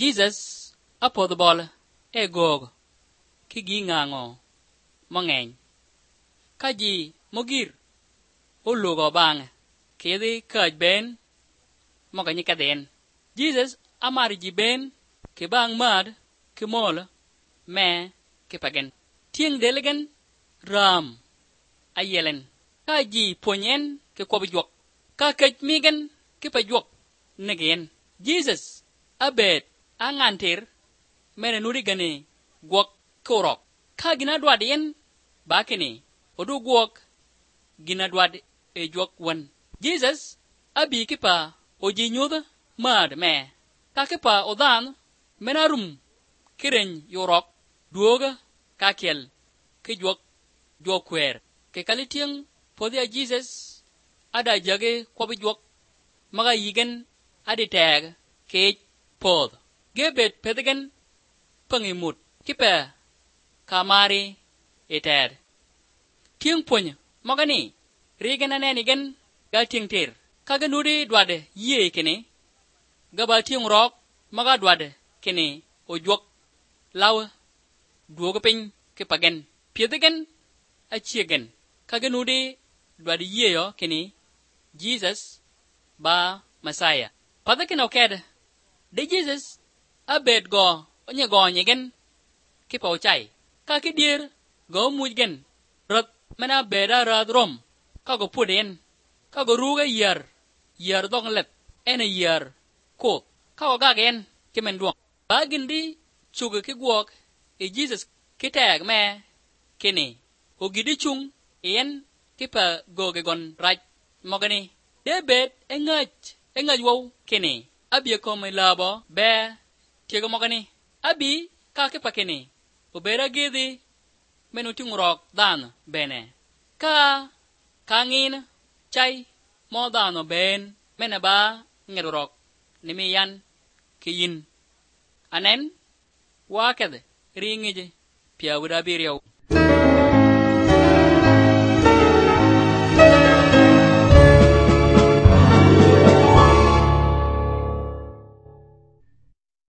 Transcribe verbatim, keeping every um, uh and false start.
Jesus apodho bol e gog kigi ng'ang'o mang'eny ka ji mogir olugo bang'e kidhi kaj ben moga nyikadhen. Jesus amar ji ben ke bang' mad ke mol me ke pagen tieng delegen ram ayelen ka ji ponyen ke kwabjuok ka kaj migen ke pajuok negen. Jesus abed angantir mene nuri gane guok korok ka gina dwad yen bakini odu guok gina dwad e juok wan. Jesus abi kipa oji nyuda mad me ka kipa odan menarum kireny yorok duoga kakel ke juok juok kwer ke kalitieng podia Jesus ada jage kwabi juok maga yigen adi tag ke pod gebet pedegen pangimut kipa kamari eter tieng ponya magani regen anenigen ga tieng ter kaga nuri dwade ye kene gaba tieng rok maga dwade kene o juok lawa duoga piny ke pagen piedegen achiegen kaga nuri dwade ye yo kene Jesus ba Masaya padakin oked de Jesus abed go onye go nyigen kipa ochai ka kidier go mujgen rat mena beda rad rom ka go puden ka go ruga yer yer dong let ene yer ko ka go gagen kimen duok bagindi chuga ki guok e Jesus kitag me kini ogidi chung yen kipa goge gon raj mogani debet engach engach wow kini abi ko me labo be tiego mogani abi ka kipa kini obera gidi menuti ngurok dan bene ka kangin chai mo dano ben mena ba ngedorok nimiyan kiyin anen wakede ringije piawuda biriyo